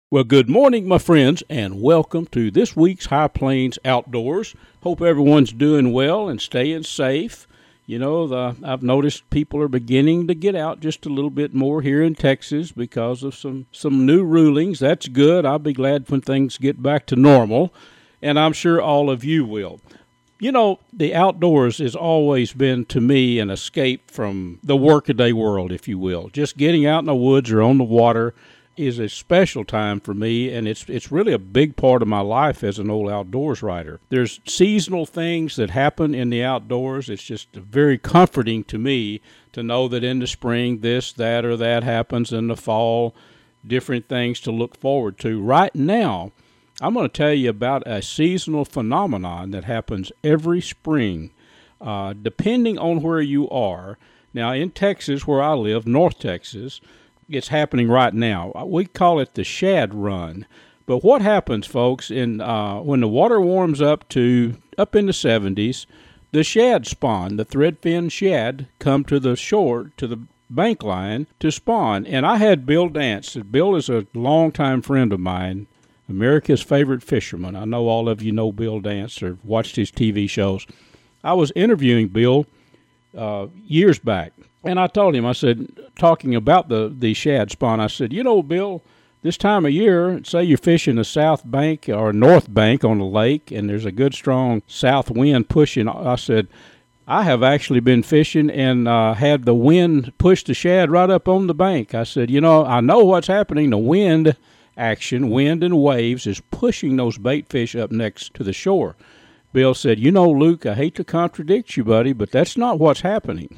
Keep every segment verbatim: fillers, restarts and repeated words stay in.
Well, good morning, my friends, and welcome to this week's High Plains Outdoors. Hope everyone's doing well and staying safe. You know, the, I've noticed people are beginning to get out just a little bit more here in Texas because of some, some new rulings. That's good. I'll be glad when things get back to normal, and I'm sure all of you will. You know, the outdoors has always been, to me, an escape from the workaday world, if you will. Just getting out in the woods or on the water is a special time for me, and it's it's really a big part of my life as an old outdoors writer. There's seasonal things that happen in the outdoors. It's just very comforting to me to know that in the spring this, that, or that happens. In the fall, different things to look forward to. Right now, I'm going to tell you about a seasonal phenomenon that happens every spring, uh, depending on where you are. Now, in Texas, where I live, North Texas, it's happening right now. We call it the shad run. But what happens, folks, in uh, when the water warms up to up in the seventies, the shad spawn, the threadfin shad, come to the shore, to the bank line to spawn. And I had Bill Dance. Bill is a longtime friend of mine, America's favorite fisherman. I know all of you know Bill Dance or watched his T V shows. I was interviewing Bill uh, years back. And I told him, I said, talking about the, the shad spawn, I said, you know, Bill, this time of year, say you're fishing the south bank or north bank on the lake, and there's a good strong south wind pushing. I said, I have actually been fishing and uh, had the wind push the shad right up on the bank. I said, you know, I know what's happening. The wind action, wind and waves, is pushing those bait fish up next to the shore. Bill said, you know, Luke, I hate to contradict you, buddy, but that's not what's happening.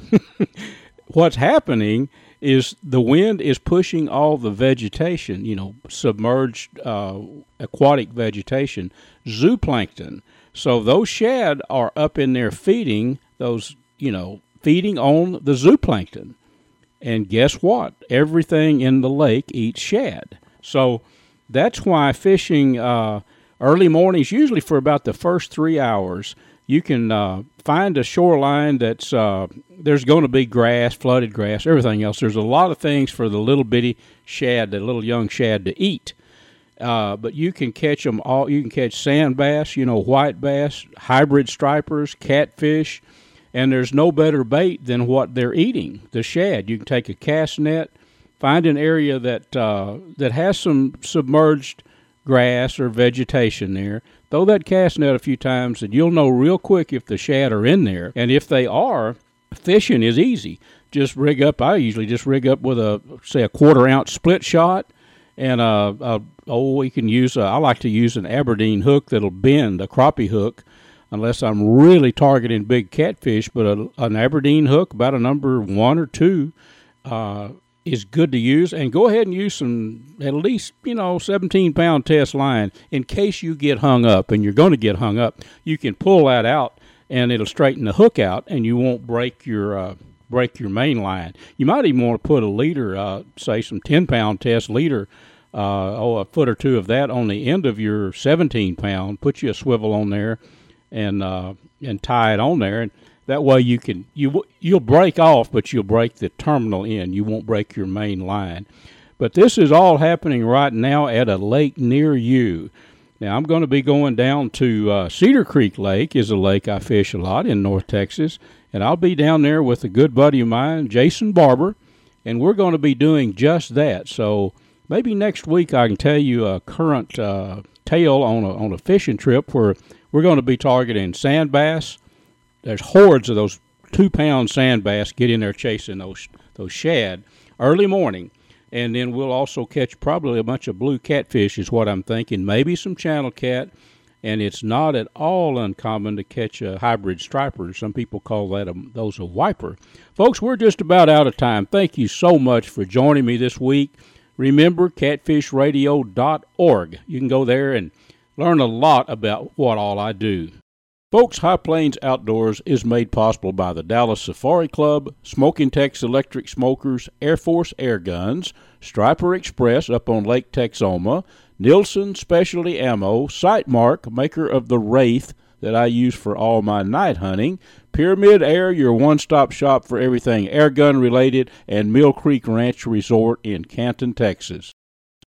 What's happening is the wind is pushing all the vegetation, you know, submerged uh, aquatic vegetation, zooplankton. So those shad are up in there feeding those, you know, feeding on the zooplankton. And guess what? Everything in the lake eats shad. So that's why fishing uh, early mornings, usually for about the first three hours, you can uh, find a shoreline that's, uh, there's going to be grass, flooded grass, everything else. There's a lot of things for the little bitty shad, the little young shad to eat. Uh, but you can catch them all. You can catch sand bass, you know, white bass, hybrid stripers, catfish, and there's no better bait than what they're eating, the shad. You can take a cast net, find an area that uh, that has some submerged grass or vegetation there, throw that cast net a few times, and you'll know real quick if the shad are in there. And if they are, fishing is easy. Just rig up. I usually just rig up with a, say, a quarter ounce split shot, and a, a oh, we can use. A, I like to use an Aberdeen hook that'll bend, a crappie hook, unless I'm really targeting big catfish. But a, an Aberdeen hook, about a number one or two, uh, is good to use. And go ahead and use some, at least, you know, seventeen pound test line in case you get hung up, and you're going to get hung up. You can pull that out, and it'll straighten the hook out, and you won't break your uh, break your main line. You might even want to put a leader, uh, say some ten pound test leader, uh, oh, a foot or two of that on the end of your seventeen pound. Put you a swivel on there, and uh, and tie it on there, and that way you can you you'll break off, but you'll break the terminal end. You won't break your main line. But this is all happening right now at a lake near you. Now, I'm going to be going down to uh, Cedar Creek Lake, is a lake I fish a lot in North Texas, and I'll be down there with a good buddy of mine, Jason Barber, and we're going to be doing just that. So maybe next week I can tell you a current uh, tale on a, on a fishing trip where we're going to be targeting sand bass. There's hordes of those two-pound sand bass get in there chasing those those shad early morning. And then we'll also catch probably a bunch of blue catfish is what I'm thinking, maybe some channel cat. And it's not at all uncommon to catch a hybrid striper. Some people call that a, those a wiper. Folks, we're just about out of time. Thank you so much for joining me this week. Remember, catfish radio dot org. You can go there and learn a lot about what all I do. Folks, High Plains Outdoors is made possible by the Dallas Safari Club, Smoking Tex Electric Smokers, Air Force Air Guns, Striper Express up on Lake Texoma, Nielsen Specialty Ammo, Sightmark, maker of the Wraith that I use for all my night hunting, Pyramid Air, your one-stop shop for everything air gun related, and Mill Creek Ranch Resort in Canton, Texas.